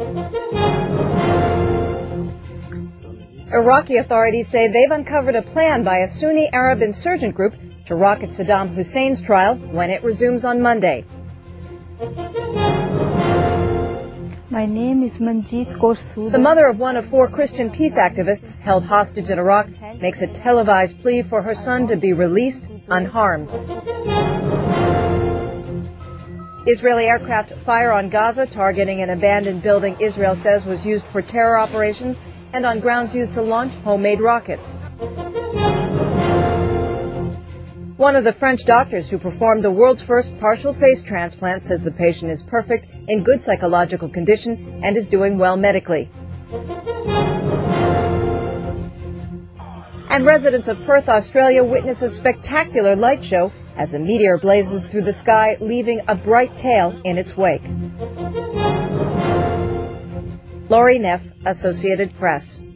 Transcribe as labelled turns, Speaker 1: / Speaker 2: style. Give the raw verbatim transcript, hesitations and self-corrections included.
Speaker 1: Iraqi authorities say they've uncovered a plan by a Sunni Arab insurgent group to rocket Saddam Hussein's trial when it resumes on Monday.
Speaker 2: My name is Manjeet Kaur Sood.
Speaker 1: The mother of one of four Christian peace activists held hostage in Iraq makes a televised plea for her son to be released unharmed. Israeli aircraft fire on Gaza, targeting an abandoned building Israel says was used for terror operations, and on grounds used to launch homemade rockets. One of the French doctors who performed the world's first partial face transplant says the patient is perfect, in good psychological condition, and is doing well medically. And residents of Perth, Australia witness a spectacular light show as a meteor blazes through the sky, leaving a bright tail in its wake. Laurie Neff, Associated Press.